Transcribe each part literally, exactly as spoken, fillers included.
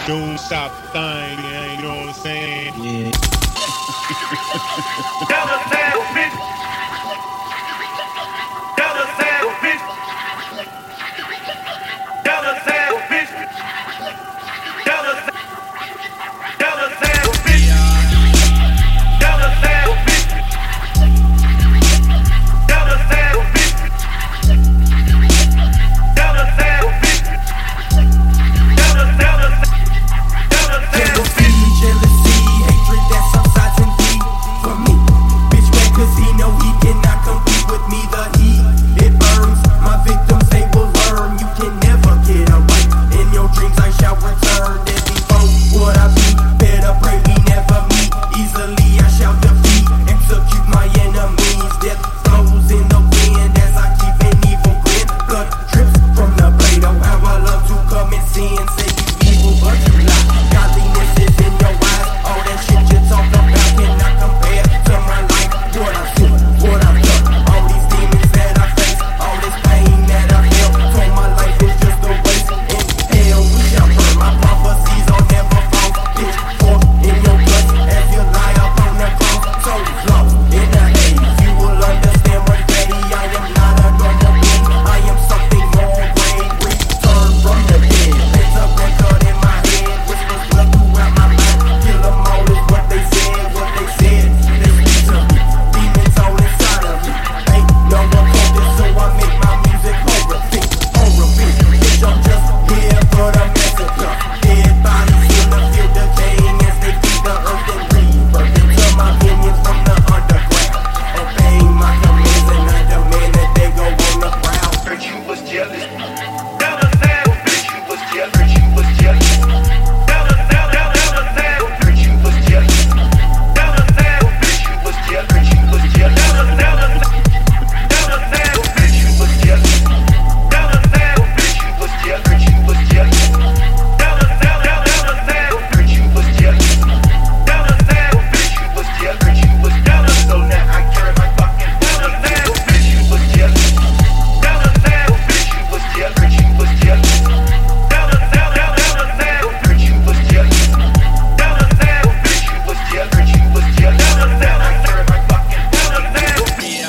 Don't stop the thing, you know what I'm saying? Yeah. Dollar sign, bitch. Dollar sign, bitch. Dollar sign, bitch. Dollar sign, dollar sign, bitch. Dollar sign, bitch. Dollar sign, bitch. Dollar sign, bitch. Dollar, dollar, dollar sign, bitch. Jealousy, hatred that subsides in deep for me. Bitch mad cause he know he cannot compete with me. The heat, it burns. My victims, they will learn. You can never get away. In your dreams I shall return. Then before what I be, better pray we never meet. Easily I shall defeat, execute my enemies. Death flows in the wind as I keep an evil grin. Blood drips from the blade. Oh how I love to come and sin. Say you evil but you lie. Godliness is in your eyes. All that shit you talk about cannot compare to my life. What I see, what I've done. All these demons that I face, all this pain that I feel. Told my life is just a waste. In hell we shall burn. My prophecies are never false. Bitch, fork in your guts as you lie upon the cross. So lost in the haze, you will understand one day. I am not a normal being. I am something more great. Return from the dead. It's a record in my head. Whispers blood throughout my mind. Kill them all is what they said. What they said, they speak to me. Demons all inside of me. Ain't no one focused, so I make my music horrific. Horrific. Bitch, I'm just here for the massacre. Dead bodies in the field decaying as they feed the earth and rebirth. Until my minions from the underground obeying my commands, and I demand that they go on the ground. Heard you was jealous. Dollar sign, bitch, you was jealous. Heard you was jealous. Dollar, dollar, dollar sign, heard you was jealous. Dollar sign, bitch, you was jealous. Heard you was jealous. Dollar, dollar, dollar sign, bitch, you was jealous. Dollar sign, bitch, you was jealous. Heard you was jealous. Dollar, dollar, dollar sign, heard you was jealous. Dollar sign, bitch, you was jealous. Heard you was jealous. So now I carry my fucking dollar sign, bitch, you was jealous. Dollar sign, bitch, you was jealous. Heard you was jealous. Dollar, dollar, dollar sign, heard you was jealous. Dollar sign, bitch, you was jealous. Heard you was jealous. Dollar sign, I carry my fucking dollar sign.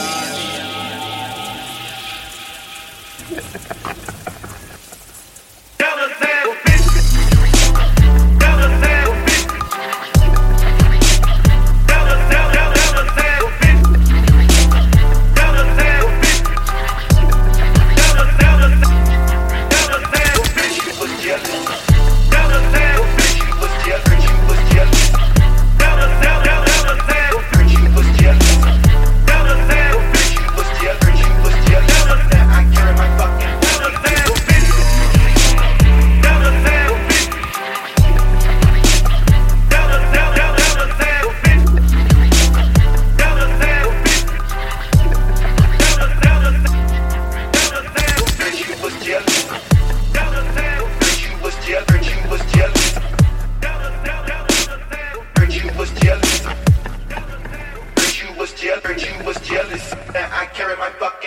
Dollar sign, bitch. Dollar sign, bitch. Dollar, dollar, dollar sign, bitch. Dollar sign, bitch. Dollar, dollar, dollar sign, bitch. You was jealous. Dollar sign, bitch. You was jealous. Heard you was jealous. Dollar, dollar, dollar sign, heard you was jealous. Dollar sign, bitch. You was jealous. Heard you was jealous. Dollar sign, I carry my fucking dollar sign, bitch. Dollar sign, bitch. Dollar, dollar, dollar sign, bitch. Dollar sign, bitch. Dollar, dollar, dollar sign, bitch. You was jealous. Dollar sign, bitch. You was jealous. Heard you was jealous. Dollar, dollar, dollar sign, heard you was jealous. Heard you was jealous. Heard you was jealous. Now I carry my fucking